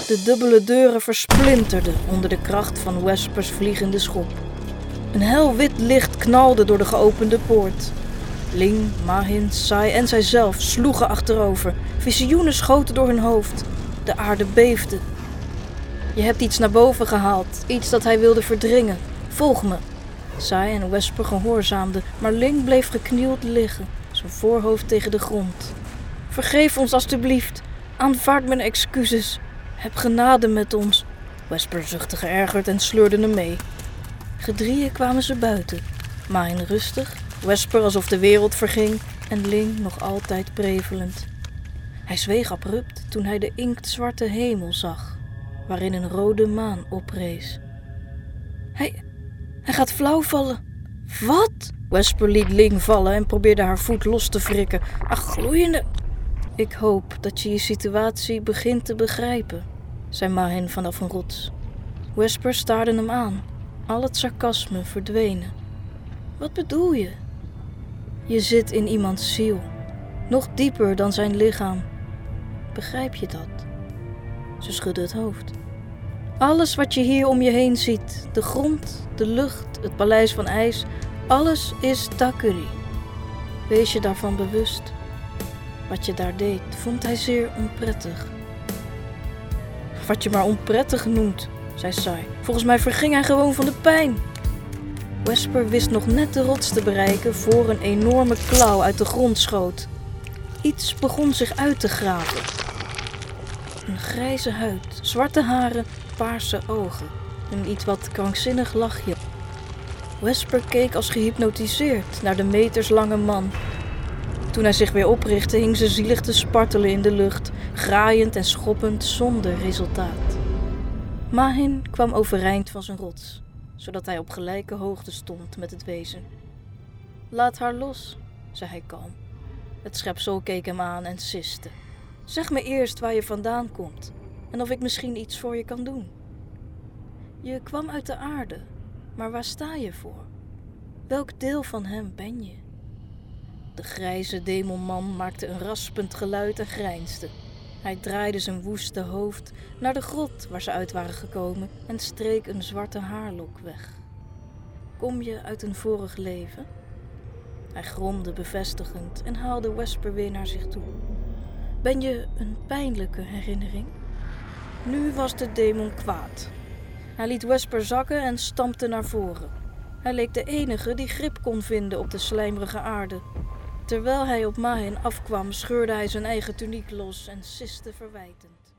De dubbele deuren versplinterden onder de kracht van Wespers vliegende schop. Een helwit licht knalde door de geopende poort. Ling, Mahin, Sai en zijzelf sloegen achterover. Visioenen schoten door hun hoofd. De aarde beefde. Je hebt iets naar boven gehaald, iets dat hij wilde verdringen. Volg me. Sai en Wesper gehoorzaamden, maar Ling bleef geknield liggen, zijn voorhoofd tegen de grond. Vergeef ons alstublieft. Aanvaard mijn excuses. Heb genade met ons. Wesper zuchtte geërgerd en sleurde hem mee. Gedrieën kwamen ze buiten. Mahin rustig, Wesper alsof de wereld verging en Ling nog altijd prevelend. Hij zweeg abrupt toen hij de inktzwarte hemel zag, waarin een rode maan oprees. Hij gaat flauw vallen. Wat? Wesper liet Ling vallen en probeerde haar voet los te wrikken. Ach, gloeiende. Ik hoop dat je je situatie begint te begrijpen, zei Mahin vanaf een rots. Wesper staarde hem aan, al het sarcasme verdwenen. Wat bedoel je? Je zit in iemands ziel, nog dieper dan zijn lichaam. Begrijp je dat? Ze schudde het hoofd. Alles wat je hier om je heen ziet, de grond, de lucht, het paleis van ijs, alles is Takuri. Wees je daarvan bewust. Wat je daar deed, vond hij zeer onprettig. Wat je maar onprettig noemt, zei Sai. Volgens mij verging hij gewoon van de pijn. Wesper wist nog net de rots te bereiken voor een enorme klauw uit de grond schoot. Iets begon zich uit te graven. Een grijze huid, zwarte haren, paarse ogen. Een iets wat krankzinnig lachje. Wesper keek als gehypnotiseerd naar de meterslange man. Toen hij zich weer oprichtte, hing ze zielig te spartelen in de lucht, graaiend en schoppend zonder resultaat. Mahin kwam overeind van zijn rots, zodat hij op gelijke hoogte stond met het wezen. Laat haar los, zei hij kalm. Het schepsel keek hem aan en siste. Zeg me eerst waar je vandaan komt en of ik misschien iets voor je kan doen. Je kwam uit de aarde, maar waar sta je voor? Welk deel van hem ben je? De grijze demonman maakte een raspend geluid en grijnsde. Hij draaide zijn woeste hoofd naar de grot waar ze uit waren gekomen en streek een zwarte haarlok weg. Kom je uit een vorig leven? Hij gromde bevestigend en haalde Wesper weer naar zich toe. Ben je een pijnlijke herinnering? Nu was de demon kwaad. Hij liet Wesper zakken en stampte naar voren. Hij leek de enige die grip kon vinden op de slijmerige aarde. Terwijl hij op Mahin afkwam, scheurde hij zijn eigen tuniek los en siste verwijtend.